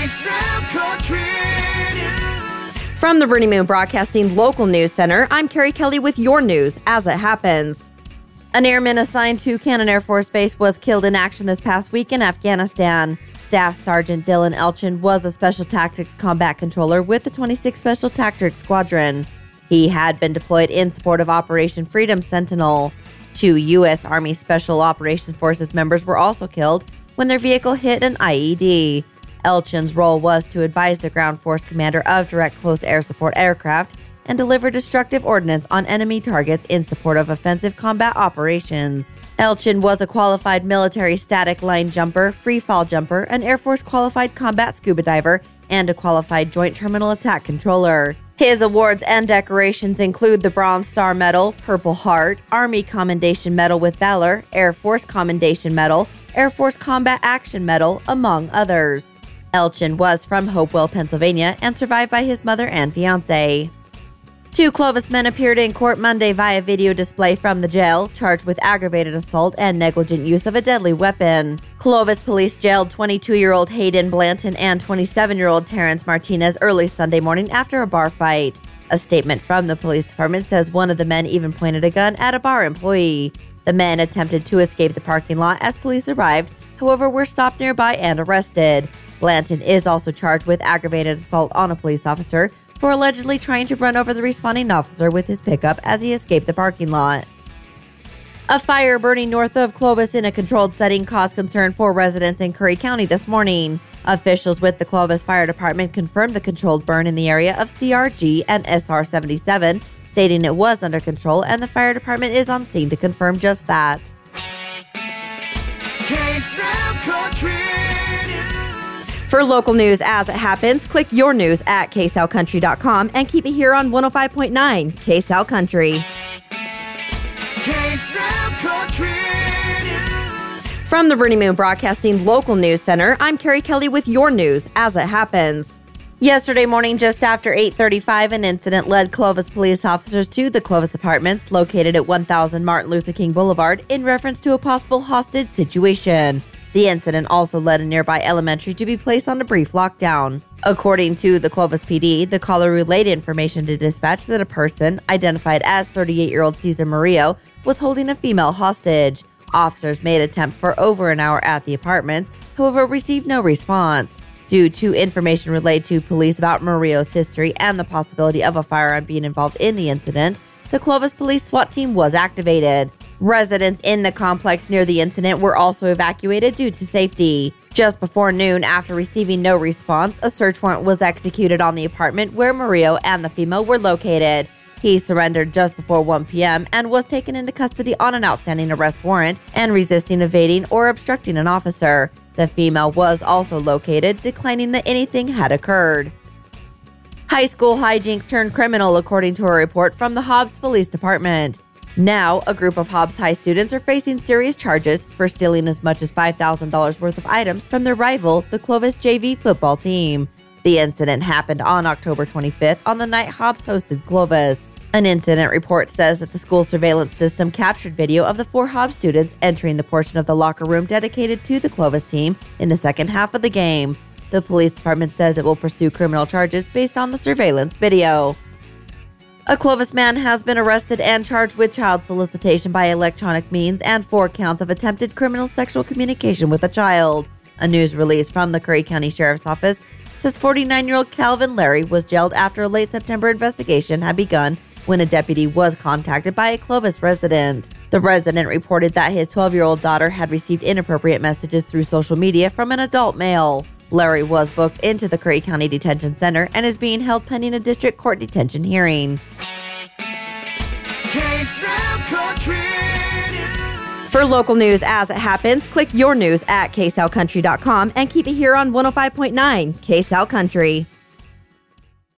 KSL Country News. From the Rooney Moon Broadcasting Local News Center, I'm Carrie Kelly with your news as it happens. An airman assigned to Cannon Air Force Base was killed in action this past week in Afghanistan. Staff Sergeant Dylan Elchin was a Special Tactics Combat Controller with the 26th Special Tactics Squadron. He had been deployed in support of Operation Freedom Sentinel. 2 U.S. Army Special Operations Forces members were also killed when their vehicle hit an IED. Elchin's role was to advise the ground force commander of direct close air support aircraft and deliver destructive ordnance on enemy targets in support of offensive combat operations. Elchin was a qualified military static line jumper, free fall jumper, an Air Force qualified combat scuba diver, and a qualified joint terminal attack controller. His awards and decorations include the Bronze Star Medal, Purple Heart, Army Commendation Medal with Valor, Air Force Commendation Medal, Air Force Combat Action Medal, among others. Elchin was from Hopewell, Pennsylvania, and survived by his mother and fiancé. 2 Clovis men appeared in court Monday via video display from the jail, charged with aggravated assault and negligent use of a deadly weapon. Clovis police jailed 22-year-old Hayden Blanton and 27-year-old Terrence Martinez early Sunday morning after a bar fight. A statement from the police department says one of the men even pointed a gun at a bar employee. The men attempted to escape the parking lot as police arrived, however were stopped nearby and arrested. Blanton is also charged with aggravated assault on a police officer for allegedly trying to run over the responding officer with his pickup as he escaped the parking lot. A fire burning north of Clovis in a controlled setting caused concern for residents in Curry County this morning. Officials with the Clovis Fire Department confirmed the controlled burn in the area of CRG and SR 77, stating it was under control and the fire department is on scene to confirm just that. KSL Country News. For local news as it happens, click your news at ksalcountry.com and keep it here on 105.9 KSL Country. KSL Country News. From the Rooney Moon Broadcasting Local News Center, I'm Carrie Kelly with your news as it happens. Yesterday morning, just after 8:35, an incident led Clovis police officers to the Clovis Apartments located at 1000 Martin Luther King Boulevard in reference to a possible hostage situation. The incident also led a nearby elementary to be placed on a brief lockdown. According to the Clovis PD, the caller relayed information to dispatch that a person, identified as 38-year-old Cesar Murillo, was holding a female hostage. Officers made attempt for over an hour at the apartments, however received no response. Due to information relayed to police about Murillo's history and the possibility of a firearm being involved in the incident, the Clovis Police SWAT team was activated. Residents in the complex near the incident were also evacuated due to safety. Just before noon, after receiving no response, a search warrant was executed on the apartment where Murillo and the female were located. He surrendered just before 1 p.m. and was taken into custody on an outstanding arrest warrant and resisting evading or obstructing an officer. The female was also located, declining that anything had occurred. High school hijinks turned criminal, according to a report from the Hobbs Police Department. Now, a group of Hobbs High students are facing serious charges for stealing as much as $5,000 worth of items from their rival, the Clovis JV football team. The incident happened on October 25th on the night Hobbs hosted Clovis. An incident report says that the school surveillance system captured video of the 4 Hobbs students entering the portion of the locker room dedicated to the Clovis team in the second half of the game. The police department says it will pursue criminal charges based on the surveillance video. A Clovis man has been arrested and charged with child solicitation by electronic means and 4 counts of attempted criminal sexual communication with a child. A news release from the Curry County Sheriff's Office says 49-year-old Calvin Larry was jailed after a late September investigation had begun when a deputy was contacted by a Clovis resident. The resident reported that his 12-year-old daughter had received inappropriate messages through social media from an adult male. Larry was booked into the Curry County Detention Center and is being held pending a district court detention hearing. KSL Country News. For local news as it happens, click your news at ksalcountry.com and keep it here on 105.9 KSL Country.